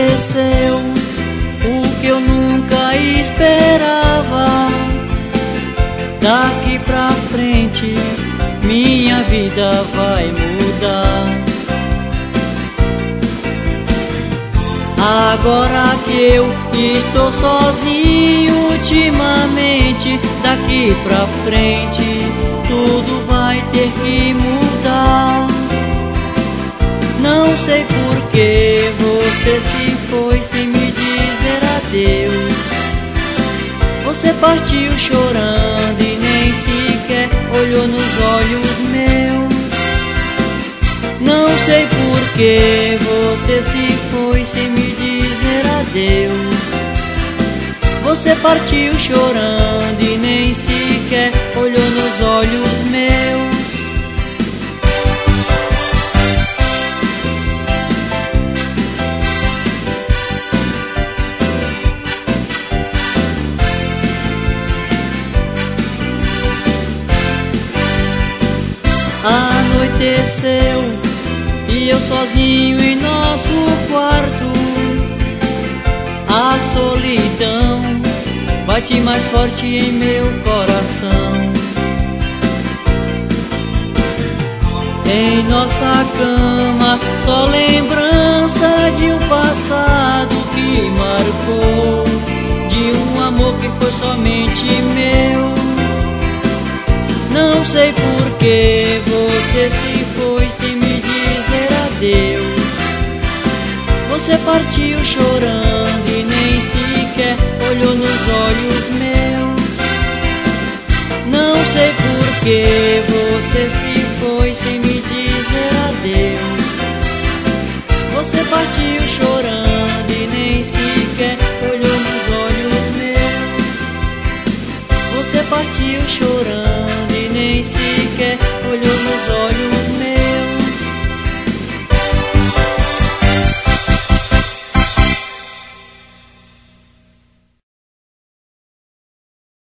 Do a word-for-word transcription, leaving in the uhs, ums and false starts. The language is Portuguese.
aconteceu o que eu nunca esperava. Daqui pra frente minha vida vai mudar. Agora que eu estou sozinho ultimamente, daqui pra frente tudo vai ter que mudar. Não sei por que você se foi sem me dizer adeus. Você partiu chorando e nem sequer olhou nos olhos meus. Não sei por que você se foi sem me dizer adeus. Você partiu chorando e nem sequer olhou nos olhos meus. Anoiteceu e eu sozinho em nosso quarto. A solidão bate mais forte em meu coração. Em nossa cama só lembrança de um passado que marcou, de um amor que foi somente meu. Não sei por que você se foi sem me dizer adeus. Você partiu chorando e nem sequer olhou nos olhos meus. Não sei por que você se foi sem me dizer adeus. Você partiu chorando